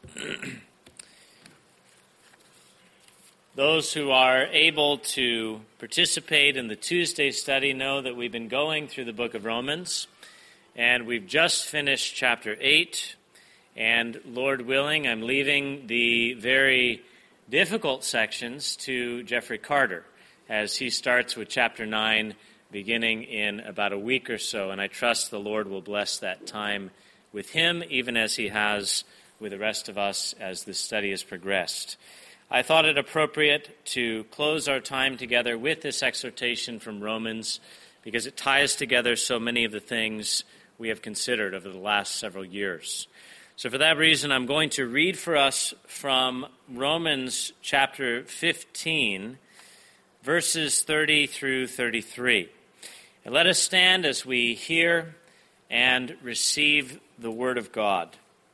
Those who are able to participate in the Tuesday study know that we've been going through the book of Romans, and we've just finished chapter 8, and Lord willing, I'm leaving the very difficult sections to Jeffrey Carter as he starts with chapter 9 beginning in about a week or so, and I trust the Lord will bless that time with him, even as he has with the rest of us as this study has progressed. I thought it appropriate to close our time together with this exhortation from Romans because it ties together so many of the things we have considered over the last several years. So for that reason, I'm going to read for us from Romans chapter 15, verses 30 through 33. And let us stand as we hear and receive the word of God.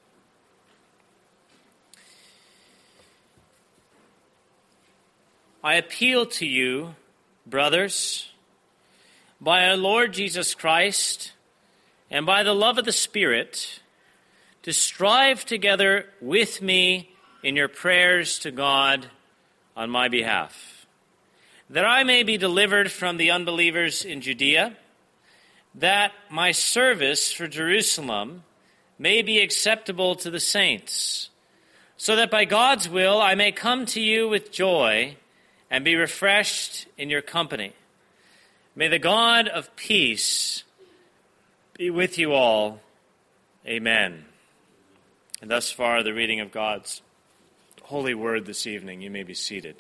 I appeal to you, brothers, by our Lord Jesus Christ and by the love of the Spirit, to strive together with me in your prayers to God on my behalf, that I may be delivered from the unbelievers in Judea, that my service for Jerusalem may be acceptable to the saints, so that by God's will I may come to you with joy and be refreshed in your company. May the God of peace be with you all. Amen. And thus far, the reading of God's holy word this evening. You may be seated.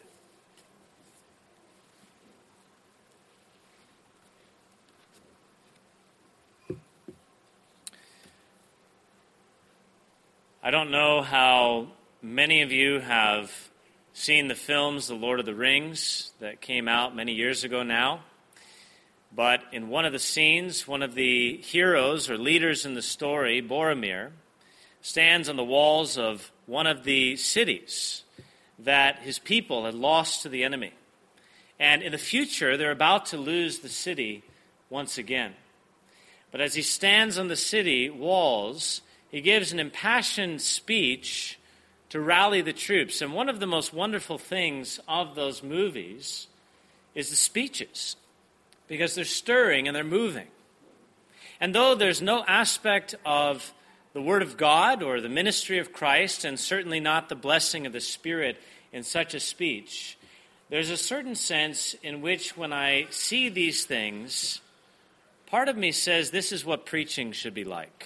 I don't know how many of you have seen the films The Lord of the Rings that came out many years ago now, but in one of the scenes, one of the heroes or leaders in the story, Boromir, stands on the walls of one of the cities that his people had lost to the enemy. And in the future, they're about to lose the city once again. But as he stands on the city walls, he gives an impassioned speech to rally the troops. And one of the most wonderful things of those movies is the speeches, because they're stirring and they're moving. And though there's no aspect of the Word of God or the ministry of Christ, and certainly not the blessing of the Spirit in such a speech, there's a certain sense in which when I see these things, part of me says this is what preaching should be like.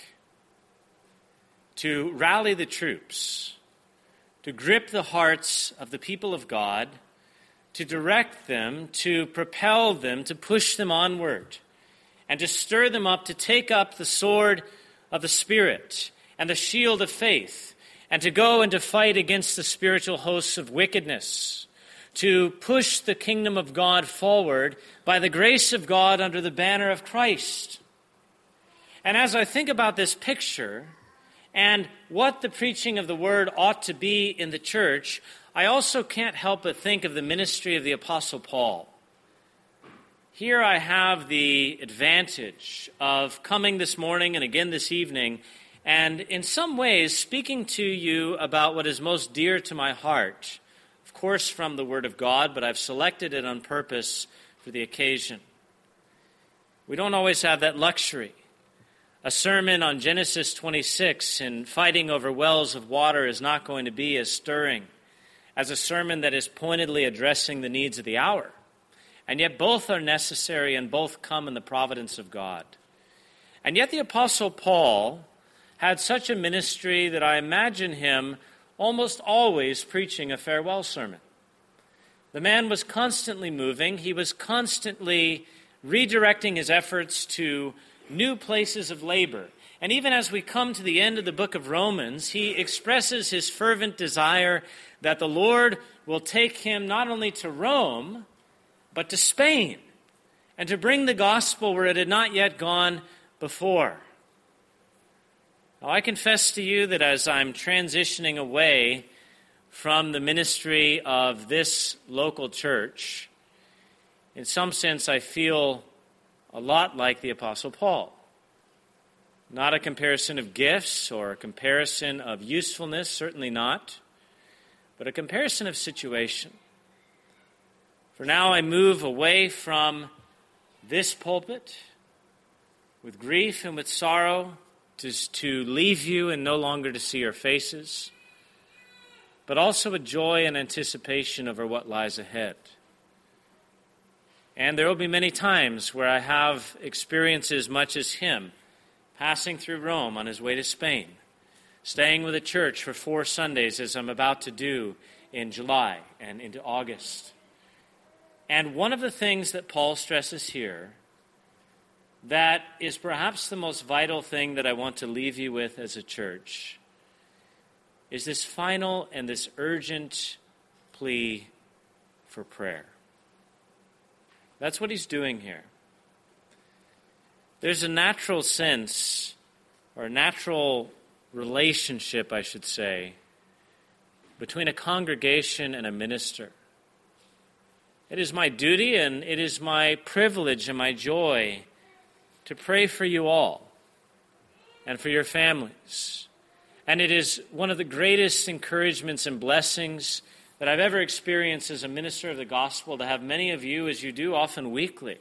To rally the troops, to grip the hearts of the people of God, to direct them, to propel them, to push them onward, and to stir them up to take up the sword of the Spirit and the shield of faith, and to go and to fight against the spiritual hosts of wickedness, to push the kingdom of God forward by the grace of God under the banner of Christ. And as I think about this picture, and what the preaching of the word ought to be in the church, I also can't help but think of the ministry of the Apostle Paul. Here I have the advantage of coming this morning and again this evening, and in some ways speaking to you about what is most dear to my heart, of course from the Word of God, but I've selected it on purpose for the occasion. We don't always have that luxury. A sermon on Genesis 26 and fighting over wells of water is not going to be as stirring as a sermon that is pointedly addressing the needs of the hour. And yet both are necessary and both come in the providence of God. And yet the Apostle Paul had such a ministry that I imagine him almost always preaching a farewell sermon. The man was constantly moving. He was constantly redirecting his efforts to new places of labor. And even as we come to the end of the book of Romans, he expresses his fervent desire that the Lord will take him not only to Rome, but to Spain, and to bring the gospel where it had not yet gone before. Now, I confess to you that as I'm transitioning away from the ministry of this local church, in some sense I feel a lot like the Apostle Paul. Not a comparison of gifts or a comparison of usefulness, certainly not, but a comparison of situation. For now I move away from this pulpit with grief and with sorrow to leave you and no longer to see your faces, but also with joy and anticipation over what lies ahead. And there will be many times where I have experiences much as him, passing through Rome on his way to Spain, staying with a church for 4 Sundays as I'm about to do in July and into August. And one of the things that Paul stresses here that is perhaps the most vital thing that I want to leave you with as a church is this final and this urgent plea for prayer. That's what he's doing here. There's a natural sense, or a natural relationship, I should say, between a congregation and a minister. It is my duty and it is my privilege and my joy to pray for you all and for your families. And it is one of the greatest encouragements and blessings that I've ever experienced as a minister of the gospel to have many of you, as you do often weekly,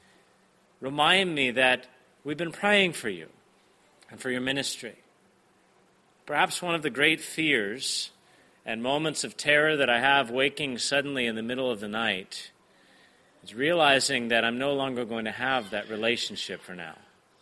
remind me that we've been praying for you and for your ministry. Perhaps one of the great fears and moments of terror that I have waking suddenly in the middle of the night is realizing that I'm no longer going to have that relationship for now.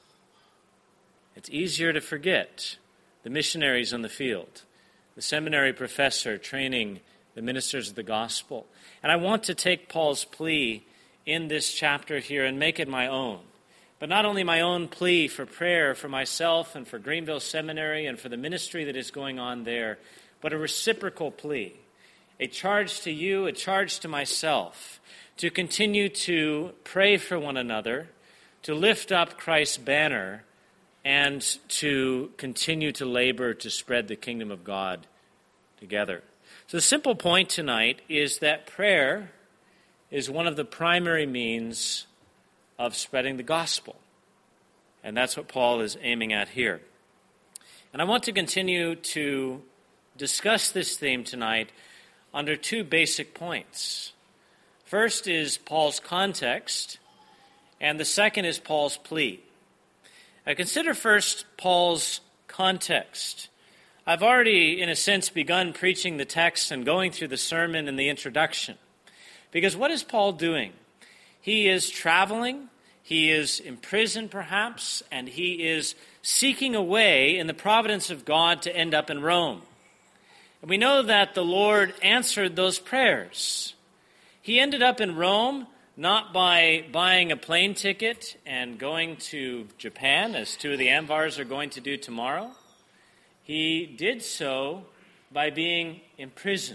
It's easier to forget the missionaries on the field, the seminary professor training the ministers of the gospel. And I want to take Paul's plea in this chapter here and make it my own. But not only my own plea for prayer for myself and for Greenville Seminary and for the ministry that is going on there, but a reciprocal plea, a charge to you, a charge to myself, to continue to pray for one another, to lift up Christ's banner, and to continue to labor to spread the kingdom of God together. So the simple point tonight is that prayer is one of the primary means of spreading the gospel. And that's what Paul is aiming at here. And I want to continue to discuss this theme tonight under 2 basic points. First is Paul's context, and the second is Paul's plea. Now consider first Paul's context. I've already, in a sense, begun preaching the text and going through the sermon and the introduction. Because what is Paul doing? He is traveling, he is imprisoned perhaps, and he is seeking a way in the providence of God to end up in Rome. And we know that the Lord answered those prayers. He ended up in Rome not by buying a plane ticket and going to Japan, as 2 of the Anvars are going to do tomorrow. He did so by being imprisoned.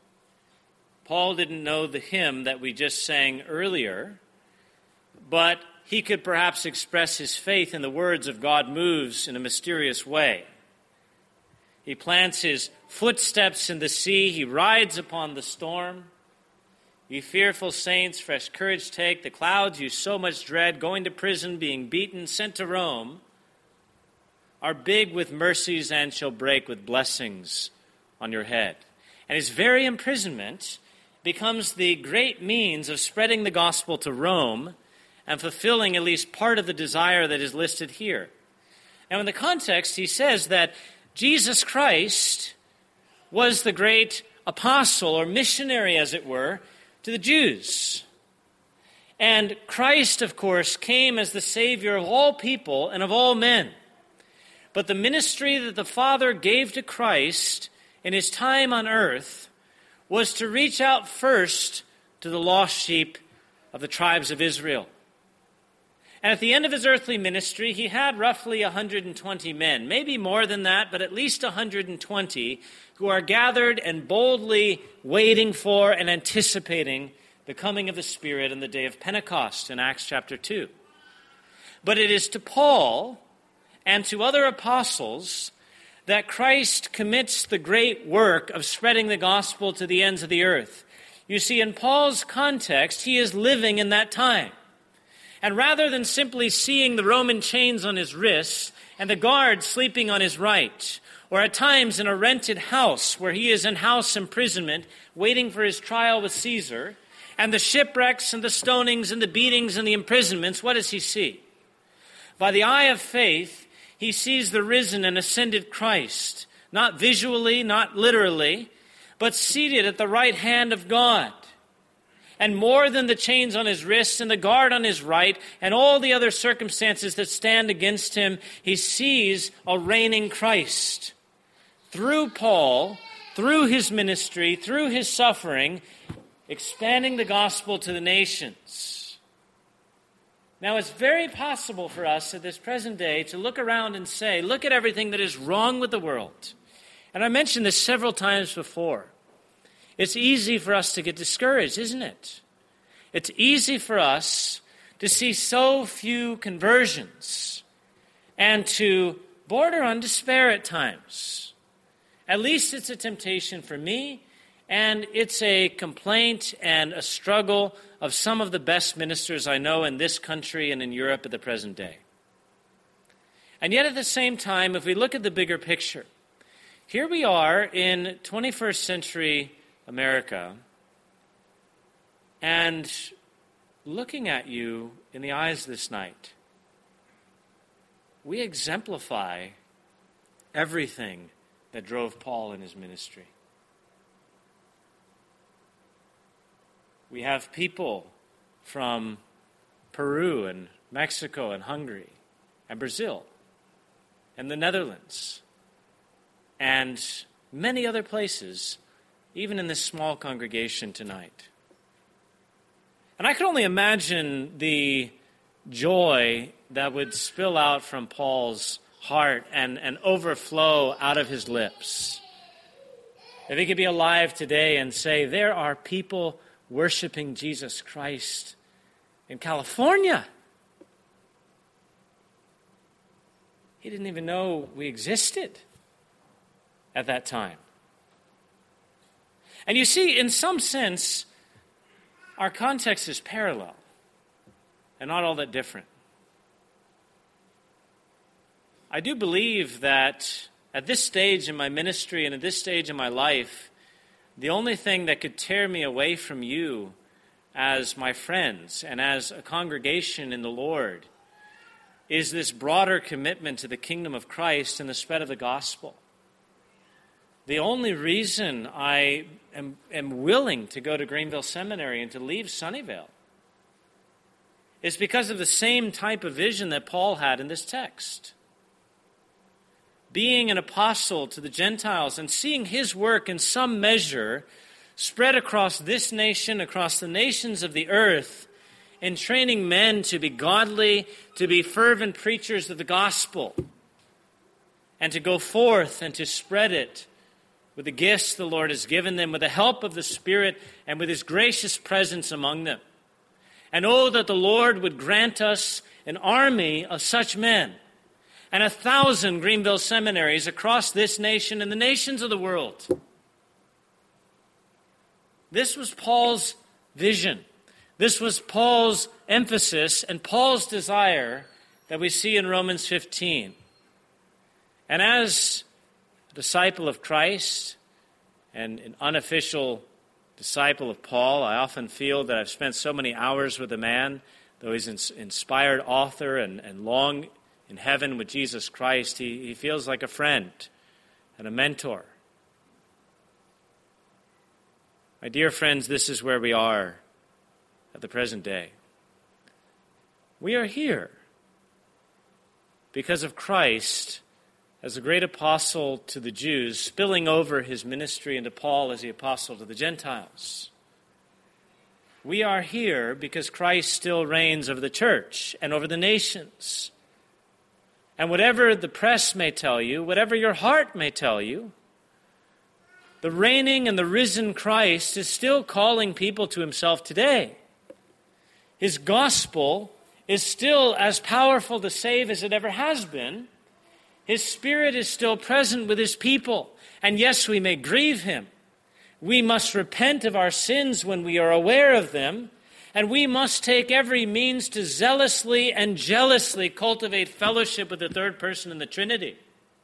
Paul didn't know the hymn that we just sang earlier, but he could perhaps express his faith in the words of God moves in a mysterious way. He plants his footsteps in the sea. He rides upon the storm. Ye fearful saints, fresh courage take. The clouds you so much dread, going to prison, being beaten, sent to Rome, are big with mercies and shall break with blessings on your head. And his very imprisonment becomes the great means of spreading the gospel to Rome and fulfilling at least part of the desire that is listed here. Now in the context, he says that Jesus Christ was the great apostle or missionary, as it were, to the Jews. And Christ, of course, came as the Savior of all people and of all men. But the ministry that the Father gave to Christ in his time on earth was to reach out first to the lost sheep of the tribes of Israel. And at the end of his earthly ministry, he had roughly 120 men, maybe more than that, but at least 120 who are gathered and boldly waiting for and anticipating the coming of the Spirit in the day of Pentecost in Acts chapter 2. But it is to Paul and to other apostles that Christ commits the great work of spreading the gospel to the ends of the earth. You see, in Paul's context, he is living in that time. And rather than simply seeing the Roman chains on his wrists and the guard sleeping on his right, or at times in a rented house where he is in house imprisonment, waiting for his trial with Caesar, and the shipwrecks and the stonings and the beatings and the imprisonments, what does he see? By the eye of faith, he sees the risen and ascended Christ, not visually, not literally, but seated at the right hand of God. And more than the chains on his wrists and the guard on his right and all the other circumstances that stand against him, he sees a reigning Christ. Through Paul, through his ministry, through his suffering, expanding the gospel to the nations. Now, it's very possible for us at this present day to look around and say, look at everything that is wrong with the world. And I mentioned this several times before. It's easy for us to get discouraged, isn't it? It's easy for us to see so few conversions and to border on despair at times. At least it's a temptation for me, and it's a complaint and a struggle of some of the best ministers I know in this country and in Europe at the present day. And yet at the same time, if we look at the bigger picture, here we are in 21st century America, and looking at you in the eyes this night, we exemplify everything that drove Paul in his ministry. We have people from Peru and Mexico and Hungary and Brazil and the Netherlands and many other places, even in this small congregation tonight. And I can only imagine the joy that would spill out from Paul's heart and overflow out of his lips. If he could be alive today and say, there are people worshiping Jesus Christ in California. He didn't even know we existed at that time. And you see, in some sense, our context is parallel and not all that different. I do believe that at this stage in my ministry and at this stage in my life, the only thing that could tear me away from you as my friends and as a congregation in the Lord is this broader commitment to the kingdom of Christ and the spread of the gospel. The only reason I am willing to go to Greenville Seminary and to leave Sunnyvale is because of the same type of vision that Paul had in this text. Being an apostle to the Gentiles and seeing his work in some measure spread across this nation, across the nations of the earth, in training men to be godly, to be fervent preachers of the gospel, and to go forth and to spread it with the gifts the Lord has given them, with the help of the Spirit, and with his gracious presence among them. And oh, that the Lord would grant us an army of such men, and 1,000 Greenville seminaries across this nation and the nations of the world. This was Paul's vision. This was Paul's emphasis and Paul's desire that we see in Romans 15. And as a disciple of Christ and an unofficial disciple of Paul, I often feel that I've spent so many hours with a man, though he's an inspired author and long in heaven with Jesus Christ, he feels like a friend and a mentor. My dear friends, this is where we are at the present day. We are here because of Christ as a great apostle to the Jews, spilling over his ministry into Paul as the apostle to the Gentiles. We are here because Christ still reigns over the church and over the nations. And whatever the press may tell you, whatever your heart may tell you, the reigning and the risen Christ is still calling people to himself today. His gospel is still as powerful to save as it ever has been. His Spirit is still present with his people. And yes, we may grieve him. We must repent of our sins when we are aware of them. And we must take every means to zealously and jealously cultivate fellowship with the third person in the Trinity.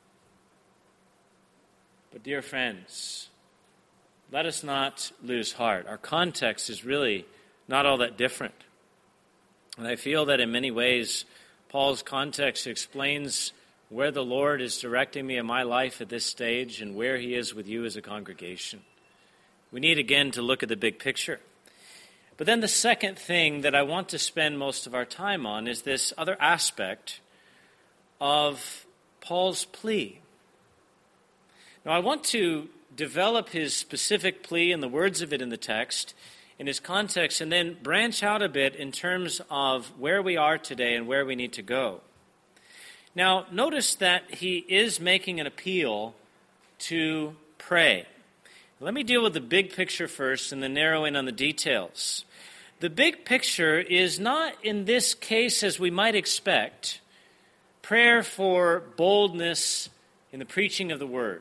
But dear friends, let us not lose heart. Our context is really not all that different. And I feel that in many ways, Paul's context explains where the Lord is directing me in my life at this stage and where he is with you as a congregation. We need again to look at the big picture. But then the second thing that I want to spend most of our time on is this other aspect of Paul's plea. Now, I want to develop his specific plea and the words of it in the text, in his context, and then branch out a bit in terms of where we are today and where we need to go. Now, notice that he is making an appeal to pray. Let me deal with the big picture first and then narrow in on the details. The big picture is not, in this case, as we might expect, prayer for boldness in the preaching of the word.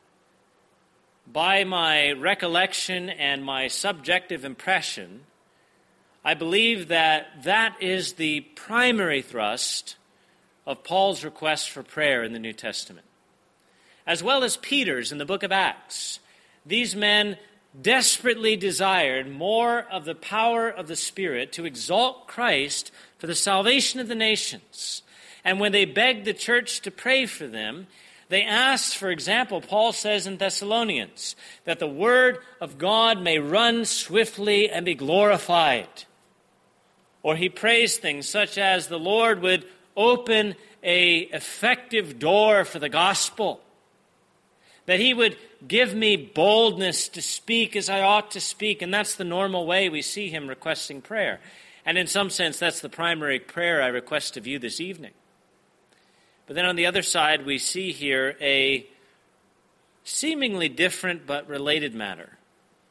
By my recollection and my subjective impression, I believe that that is the primary thrust of Paul's request for prayer in the New Testament, as well as Peter's in the book of Acts. These men desperately desired more of the power of the Spirit to exalt Christ for the salvation of the nations. And when they begged the church to pray for them, they asked, for example, Paul says in Thessalonians, that the word of God may run swiftly and be glorified. Or he prays things such as the Lord would open an effective door for the gospel, that he would give me boldness to speak as I ought to speak. And that's the normal way we see him requesting prayer. And in some sense, that's the primary prayer I request of you this evening. But then on the other side, we see here a seemingly different but related matter.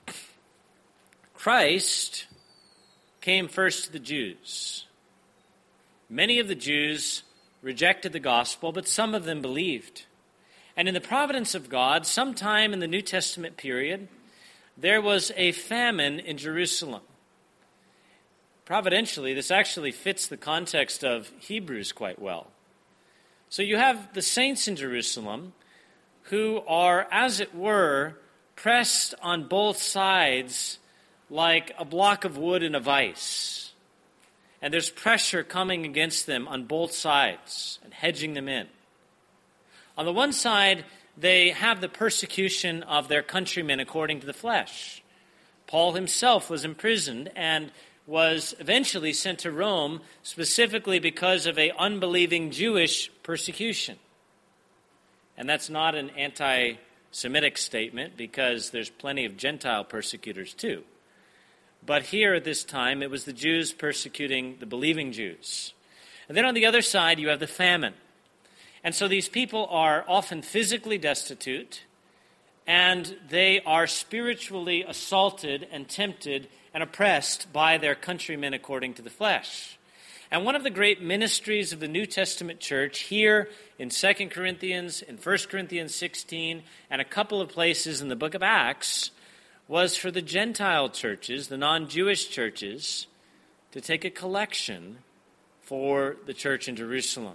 Christ came first to the Jews. Many of the Jews rejected the gospel, but some of them believed. And in the providence of God, sometime in the New Testament period, there was a famine in Jerusalem. Providentially, this actually fits the context of Hebrews quite well. So you have the saints in Jerusalem who are, as it were, pressed on both sides like a block of wood in a vise. And there's pressure coming against them on both sides and hedging them in. On the one side, they have the persecution of their countrymen according to the flesh. Paul himself was imprisoned and was eventually sent to Rome specifically because of an unbelieving Jewish persecution. And that's not an anti-Semitic statement because there's plenty of Gentile persecutors too. But here at this time, it was the Jews persecuting the believing Jews. And then on the other side, you have the famine. And so these people are often physically destitute, and they are spiritually assaulted and tempted and oppressed by their countrymen according to the flesh. And one of the great ministries of the New Testament church here in 2 Corinthians, in 1 Corinthians 16, and a couple of places in the book of Acts was for the Gentile churches, the non-Jewish churches, to take a collection for the church in Jerusalem.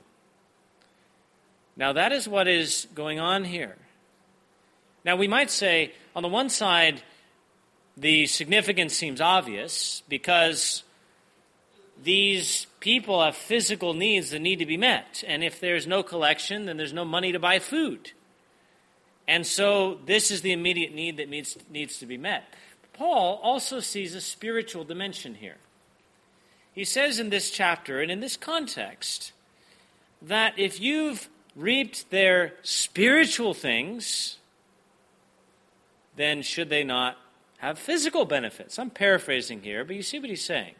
Now that is what is going on here. Now we might say, on the one side, the significance seems obvious because these people have physical needs that need to be met. And if there's no collection, then there's no money to buy food. And so this is the immediate need that needs to be met. Paul also sees a spiritual dimension here. He says in this chapter and in this context that if you've reaped their spiritual things, then should they not have physical benefits? I'm paraphrasing here, but you see what he's saying.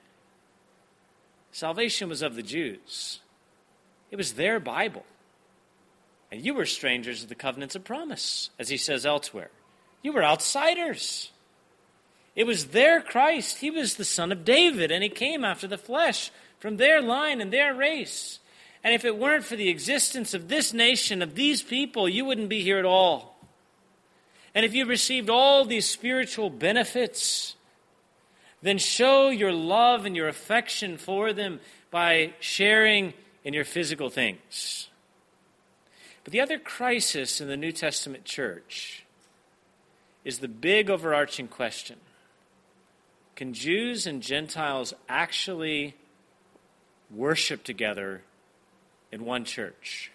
Salvation was of the Jews. It was their Bible. And you were strangers of the covenants of promise, as he says elsewhere. You were outsiders. It was their Christ. He was the son of David, and he came after the flesh from their line and their race. And if it weren't for the existence of this nation, of these people, you wouldn't be here at all. And if you received all these spiritual benefits, then show your love and your affection for them by sharing in your physical things. But the other crisis in the New Testament church is the big overarching question. Can Jews and Gentiles actually worship together in one church?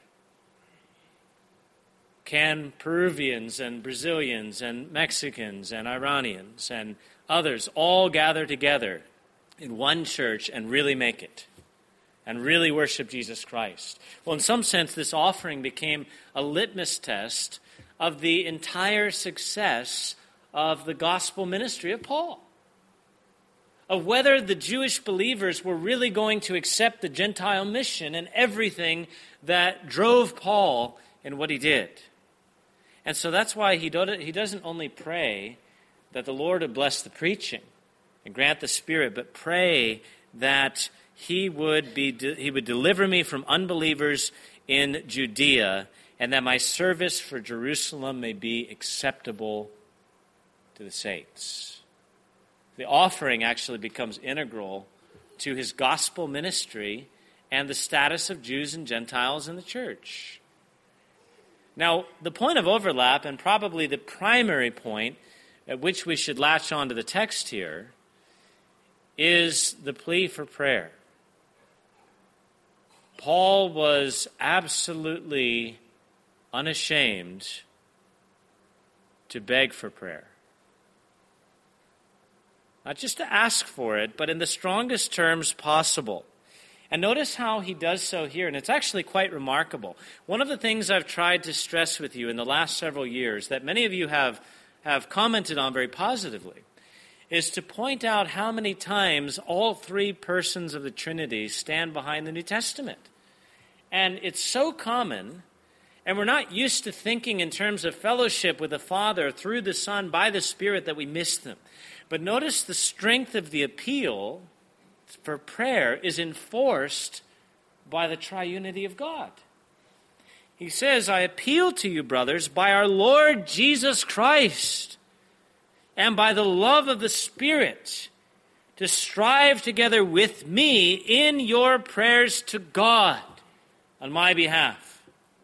Can Peruvians and Brazilians and Mexicans and Iranians and others all gather together in one church and really make it? And really worship Jesus Christ? Well, in some sense, this offering became a litmus test of the entire success of the gospel ministry of Paul. Of whether the Jewish believers were really going to accept the Gentile mission and everything that drove Paul in what he did. And so that's why he doesn't only pray that the Lord would bless the preaching and grant the Spirit, but pray that He would deliver me from unbelievers in Judea, and that my service for Jerusalem may be acceptable to the saints. The offering actually becomes integral to his gospel ministry and the status of Jews and Gentiles in the church. Now, the point of overlap, and probably the primary point at which we should latch on to the text here, is the plea for prayer. Paul was absolutely unashamed to beg for prayer. Not just to ask for it, but in the strongest terms possible. And notice how he does so here, and it's actually quite remarkable. One of the things I've tried to stress with you in the last several years that many of you have commented on very positively is to point out how many times all three persons of the Trinity stand behind the New Testament. And it's so common, and we're not used to thinking in terms of fellowship with the Father through the Son by the Spirit that we miss them. But notice the strength of the appeal for prayer is enforced by the triunity of God. He says, I appeal to you, brothers, by our Lord Jesus Christ and by the love of the Spirit, to strive together with me in your prayers to God on my behalf.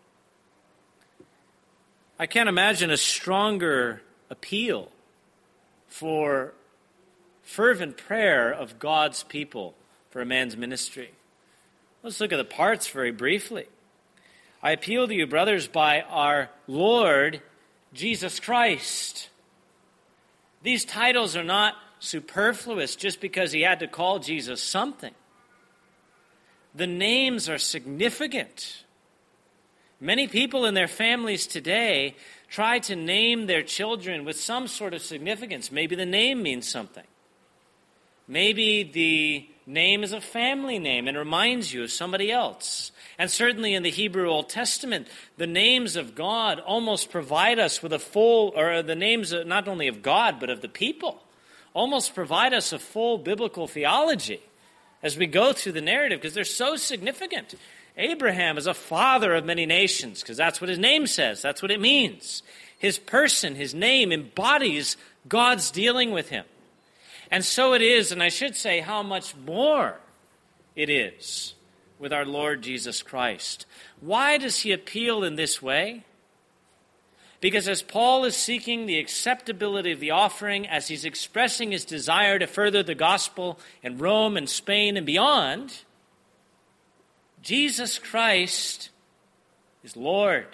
I can't imagine a stronger appeal for fervent prayer of God's people for a man's ministry. Let's look at the parts very briefly. I appeal to you, brothers, by our Lord Jesus Christ. These titles are not superfluous just because he had to call Jesus something. The names are significant. Many people in their families today try to name their children with some sort of significance. Maybe the name means something. Maybe the name is a family name and reminds you of somebody else. And certainly in the Hebrew Old Testament, the names of God almost provide us with a full, or the names not only of God, but of the people, almost provide us a full biblical theology as we go through the narrative, because they're so significant. Abraham is a father of many nations, because that's what his name says. That's what it means. His person, his name embodies God's dealing with him. And so it is, and I should say how much more it is with our Lord Jesus Christ. Why does he appeal in this way? Because as Paul is seeking the acceptability of the offering, as he's expressing his desire to further the gospel in Rome and Spain and beyond, Jesus Christ is Lord.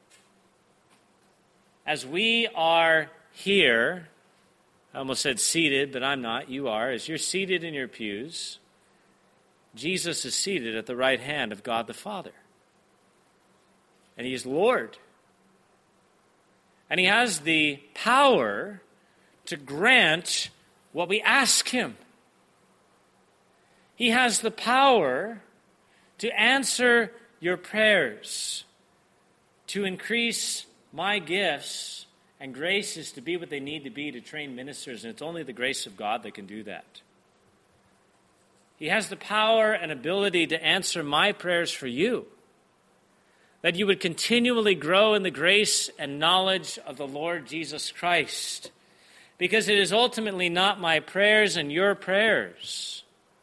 As we are here, I almost said seated, but I'm not. You are. As you're seated in your pews, Jesus is seated at the right hand of God the Father. And he is Lord. And he has the power to grant what we ask him. He has the power to answer your prayers, to increase my gifts and graces to be what they need to be to train ministers, and it's only the grace of God that can do that. He has the power and ability to answer my prayers for you, that you would continually grow in the grace and knowledge of the Lord Jesus Christ, because it is ultimately not my prayers and your prayers,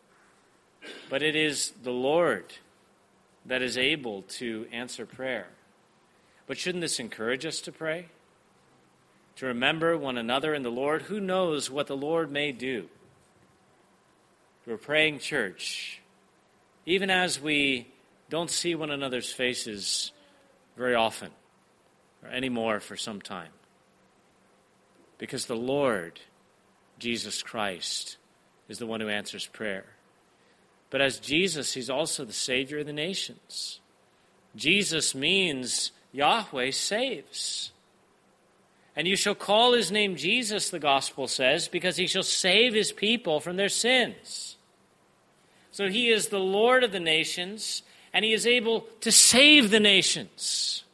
but it is the Lord that is able to answer prayer. But shouldn't this encourage us to pray? To remember one another in the Lord? Who knows what the Lord may do? We're praying church, even as we don't see one another's faces very often, or anymore for some time. Because the Lord, Jesus Christ, is the one who answers prayer. But as Jesus, he's also the Savior of the nations. Jesus means Yahweh saves. And you shall call his name Jesus, the gospel says, because he shall save his people from their sins. So he is the Lord of the nations, and he is able to save the nations.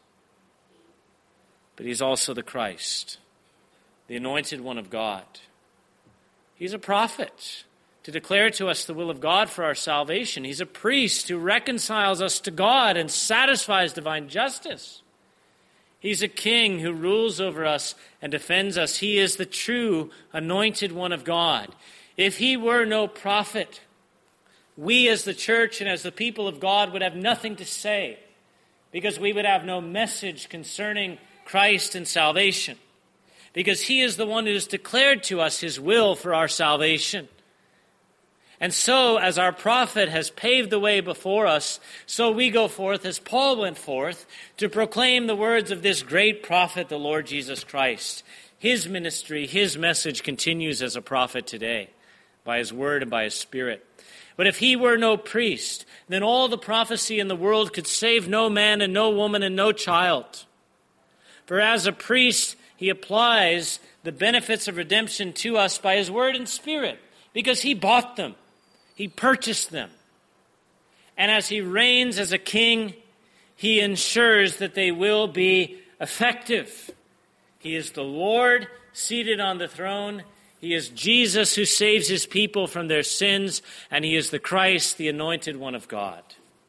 But he's also the Christ, the anointed one of God. He's a prophet to declare to us the will of God for our salvation. He's a priest who reconciles us to God and satisfies divine justice. He's a king who rules over us and defends us. He is the true anointed one of God. If he were no prophet, we as the church and as the people of God would have nothing to say, because we would have no message concerning Christ and salvation, because he is the one who has declared to us his will for our salvation. And so, as our prophet has paved the way before us, so we go forth, as Paul went forth, to proclaim the words of this great prophet, the Lord Jesus Christ. His ministry, his message continues as a prophet today, by his word and by his spirit. But if he were no priest, then all the prophecy in the world could save no man and no woman and no child. For as a priest, he applies the benefits of redemption to us by his word and spirit, because he bought them. He purchased them. And as he reigns as a king, he ensures that they will be effective. He is the Lord seated on the throne. He is Jesus who saves his people from their sins. And he is the Christ, the anointed one of God.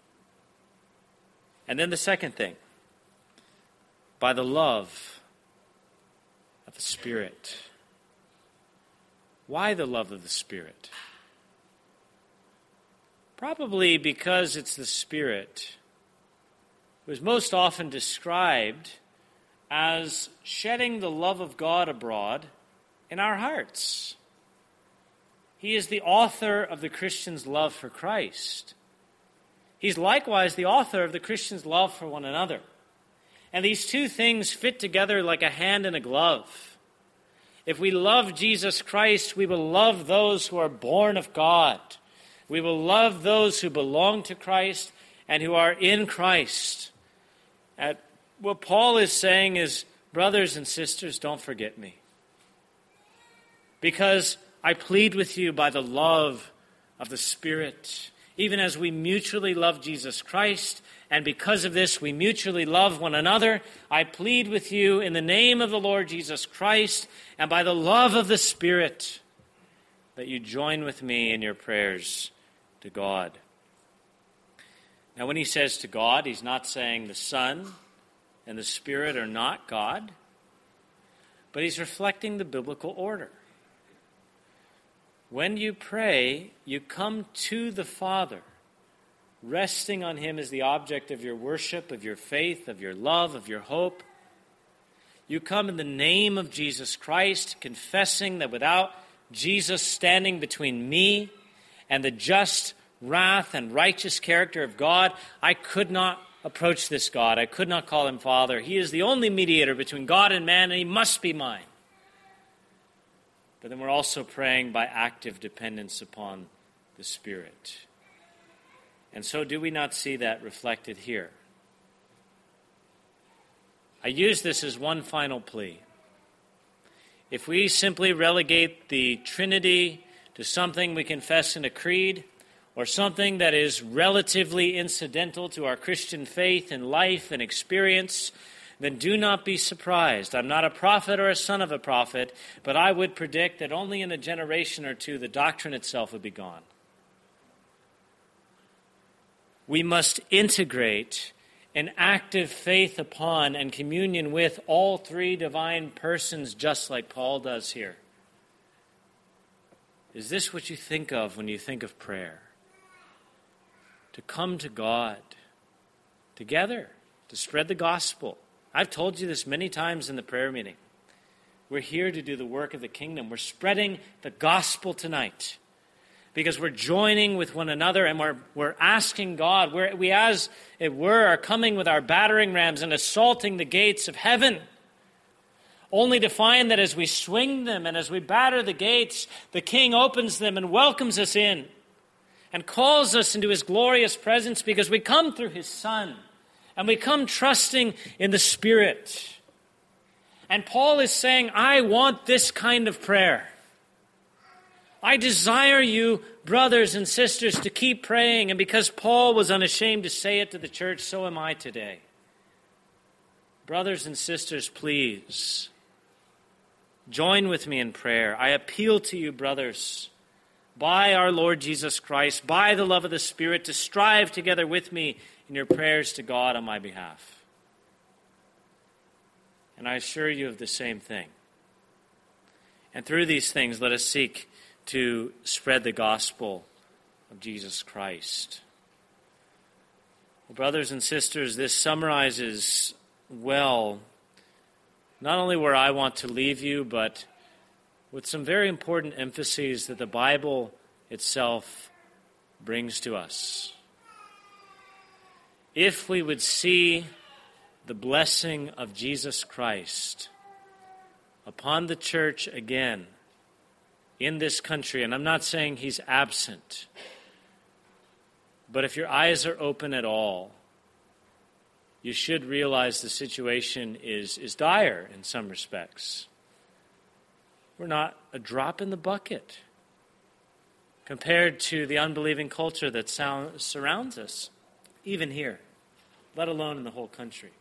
And then the second thing, by the love of the Spirit. Why the love of the Spirit? Probably because it's the Spirit who is most often described as shedding the love of God abroad in our hearts. He is the author of the Christian's love for Christ. He's likewise the author of the Christian's love for one another. And these two things fit together like a hand and a glove. If we love Jesus Christ, we will love those who are born of God. We will love those who belong to Christ and who are in Christ. What Paul is saying is, brothers and sisters, don't forget me. Because I plead with you by the love of the Spirit, even as we mutually love Jesus Christ, and because of this we mutually love one another, I plead with you in the name of the Lord Jesus Christ and by the love of the Spirit that you join with me in your prayers to God. Now, when he says to God, he's not saying the Son and the Spirit are not God, but he's reflecting the biblical order. When you pray, you come to the Father, resting on him as the object of your worship, of your faith, of your love, of your hope. You come in the name of Jesus Christ, confessing that without Jesus standing between me and the just wrath and righteous character of God, I could not approach this God. I could not call him Father. He is the only mediator between God and man, and he must be mine. But then we're also praying by active dependence upon the Spirit. And so do we not see that reflected here? I use this as one final plea. If we simply relegate the Trinity to something we confess in a creed, or something that is relatively incidental to our Christian faith and life and experience, then do not be surprised. I'm not a prophet or a son of a prophet, but I would predict that only in a generation or two the doctrine itself would be gone. We must integrate an active faith upon and communion with all three divine persons, just like Paul does here. Is this what you think of when you think of prayer? To come to God together, to spread the gospel. I've told you this many times in the prayer meeting. We're here to do the work of the kingdom. We're spreading the gospel tonight because we're joining with one another and we're asking God. We, as it were, are coming with our battering rams and assaulting the gates of heaven, only to find that as we swing them and as we batter the gates, the King opens them and welcomes us in and calls us into his glorious presence because we come through his Son and we come trusting in the Spirit. And Paul is saying, I want this kind of prayer. I desire you, brothers and sisters, to keep praying. And because Paul was unashamed to say it to the church, so am I today. Brothers and sisters, please, join with me in prayer. I appeal to you, brothers, by our Lord Jesus Christ, by the love of the Spirit, to strive together with me in your prayers to God on my behalf. And I assure you of the same thing. And through these things, let us seek to spread the gospel of Jesus Christ. Well, brothers and sisters, this summarizes well not only where I want to leave you, but with some very important emphases that the Bible itself brings to us. If we would see the blessing of Jesus Christ upon the church again in this country, and I'm not saying he's absent, but if your eyes are open at all, you should realize the situation is dire in some respects. We're not a drop in the bucket compared to the unbelieving culture that surrounds us, even here, let alone in the whole country.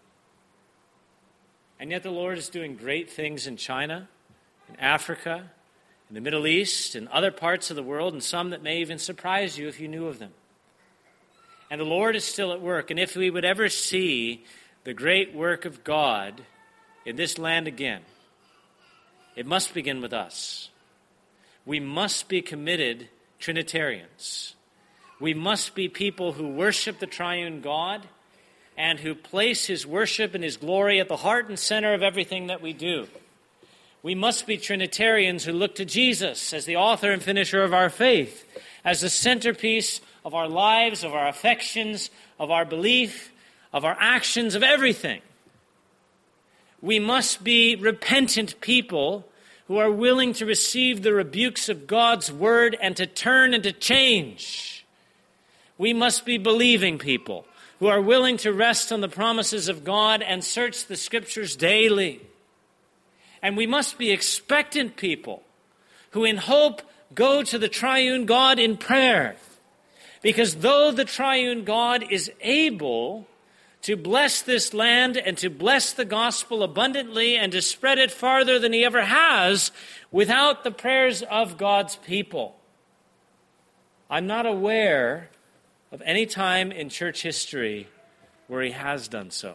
And yet the Lord is doing great things in China, in Africa, in the Middle East, in other parts of the world, and some that may even surprise you if you knew of them. And the Lord is still at work. And if we would ever see the great work of God in this land again, it must begin with us. We must be committed Trinitarians. We must be people who worship the triune God and who place his worship and his glory at the heart and center of everything that we do. We must be Trinitarians who look to Jesus as the author and finisher of our faith, as the centerpiece of our lives, of our affections, of our belief, of our actions, of everything. We must be repentant people who are willing to receive the rebukes of God's word and to turn and to change. We must be believing people who are willing to rest on the promises of God and search the Scriptures daily. And we must be expectant people who in hope go to the triune God in prayer. Because though the triune God is able to bless this land and to bless the gospel abundantly and to spread it farther than he ever has without the prayers of God's people, I'm not aware of any time in church history where he has done so.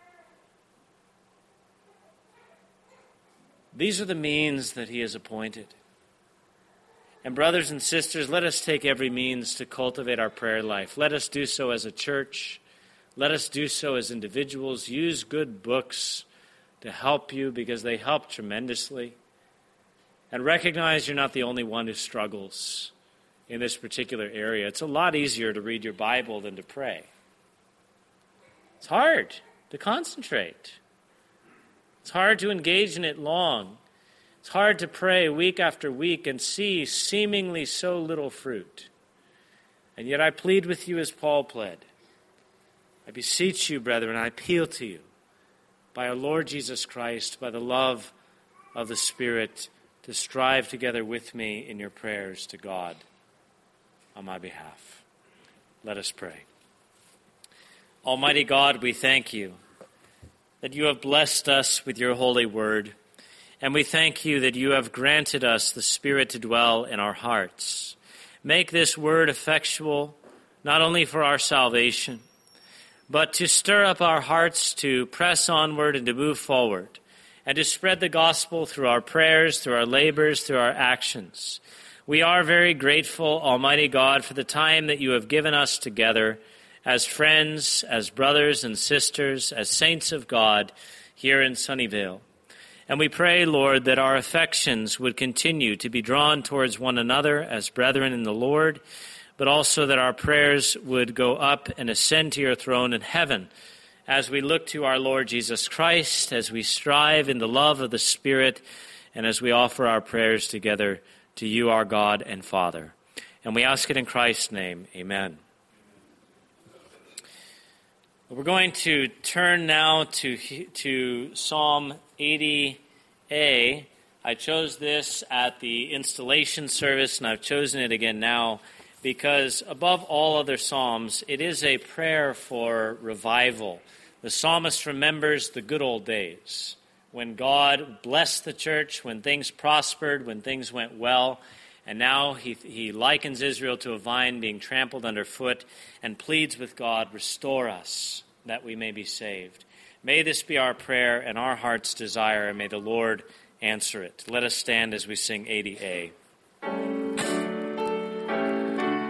These are the means that he has appointed. And brothers and sisters, let us take every means to cultivate our prayer life. Let us do so as a church. Let us do so as individuals. Use good books to help you because they help tremendously. And recognize you're not the only one who struggles in this particular area. It's a lot easier to read your Bible than to pray. It's hard to concentrate. It's hard to engage in it long. It's hard to pray week after week and see seemingly so little fruit. And yet I plead with you as Paul pled. I beseech you, brethren, I appeal to you, by our Lord Jesus Christ, by the love of the Spirit, to strive together with me in your prayers to God on my behalf. Let us pray. Almighty God, we thank you that you have blessed us with your holy word, and we thank you that you have granted us the Spirit to dwell in our hearts. Make this word effectual, not only for our salvation, but to stir up our hearts to press onward and to move forward, and to spread the gospel through our prayers, through our labors, through our actions. We are very grateful, Almighty God, for the time that you have given us together as friends, as brothers and sisters, as saints of God here in Sunnyvale. And we pray, Lord, that our affections would continue to be drawn towards one another as brethren in the Lord, but also that our prayers would go up and ascend to your throne in heaven as we look to our Lord Jesus Christ, as we strive in the love of the Spirit, and as we offer our prayers together to you, our God and Father. And we ask it in Christ's name. Amen. We're going to turn now to Psalm 80a. I chose this at the installation service, and I've chosen it again now because above all other psalms, it is a prayer for revival. The psalmist remembers the good old days when God blessed the church, when things prospered, when things went well. And now he likens Israel to a vine being trampled underfoot and pleads with God, restore us that we may be saved. May this be our prayer and our heart's desire, and may the Lord answer it. Let us stand as we sing 80a.